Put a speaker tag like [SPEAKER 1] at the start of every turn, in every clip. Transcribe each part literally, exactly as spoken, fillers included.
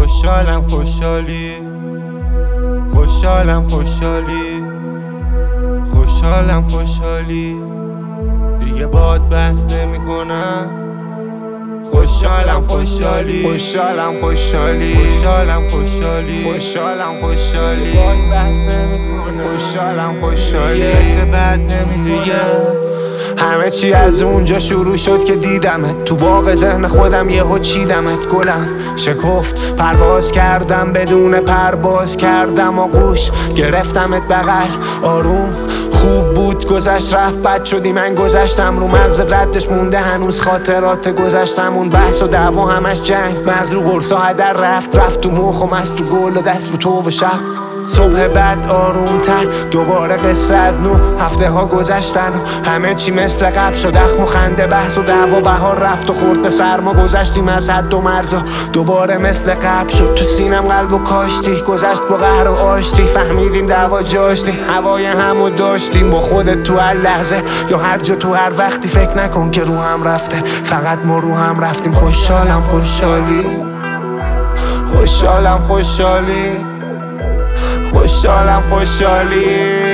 [SPEAKER 1] خوشحالم خوشحالی خوشحالم خوشحالی خوشحالم خوشحالی دیگه باد بحث نمی کنم. خوشحالم خوشحالی خوشحالم خوشحالی خوشحالم خوشحالی خوشحالم خوشحالی باد بحث نمی کنم. خوشحالم خوشحالی فکر بد نمیگم. همه چی از اونجا شروع شد که دیدمت تو باغ ذهن خودم، یهو چیدمت گلم شکفت، پرواز کردم بدون پرواز کردم و گوش گرفتمت بغل آروم. خوب بود گذشت رفت بد شدی من گذشتم، رو مغزت ردش مونده هنوز خاطرات گذشتمون، بحث و دعوا همش جنگ، مغز رو قرصا هدر رفت رفت تو مخم از تو گل و دست رو تو و شب. صبح بعد آروم تر دوباره قصه از نو، هفته ها گذشتن و همه چی مثل قبل شد، اخم و خنده بحث و دعوا، بهار رفت و خورد به سرما، گذشتیم از حد و مرزا دوباره مثل قبل شد، تو سینم قلب و کاشتی، گذشت با قهر و آشتی، فهمیدیم دعوا جاشتی، هوای همو داشتیم با خودت تو هر لحظه یا هر جا تو هر وقتی، فکر نکن که رو هم رفته، فقط ما رو هم رفتیم. خوشحالم خوشحالی خوشحالم خوشحالی خوشحالم خوشحالی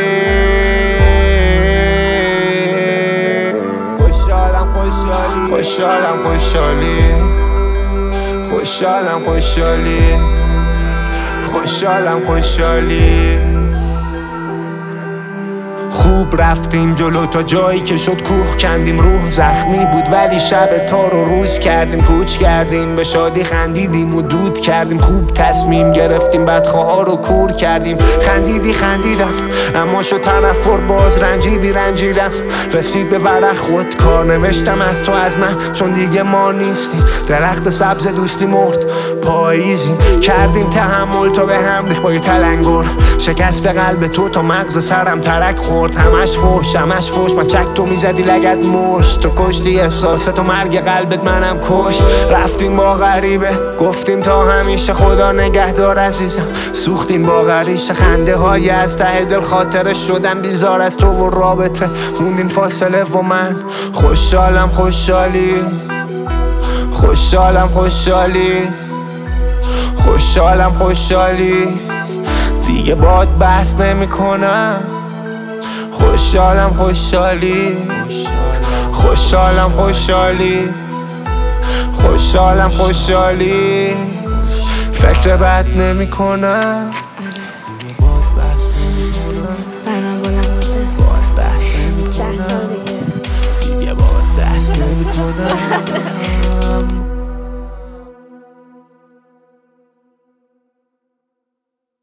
[SPEAKER 1] خوشحالم خوشحالی خوشحالم خوشحالی خوشحالم خوشحالی خوشحالم خوشحالی خوب رفتیم جلو تا جایی که شد کوه کندیم، روح زخمی بود ولی شب تار و روز کردیم، کوچ کردیم به شادی خندیدیم و دود کردیم، خوب تصمیم گرفتیم بدخواه رو کور کردیم، خندیدی خندیدم اما شد تنفر باز، رنجیدی رنجیدم رسید به ورق خود کار نوشتم از تو از من، چون دیگه ما نیستیم، درخت سبز دوستی مرد پاییزیم، کردیم تحمل تا به هم ریخت با یه تلنگر، شکست قلب تو تا مغز سرم ترک خورد، همش فوش همش فوش من چک تو میزدی لگت مش، تو کشتی احساست و مرگ قلبت منم کشت، رفتیم با غریبه گفتیم تا همیشه خدا نگهدار عزیزم، سوختیم با غریشه خنده های از ته دل خاطره شدن بیزار از تو و رابطه موندین فاصله و من خوشحالم خوشحالی خوشحالم خوشحالی خوشحالم خوشحالی دیگه باد بحث نمی کنم. خوشحالم خوشحالی خوشحالم خوشحالی خوشحالم خوشحالی فکر بد نمی کنم.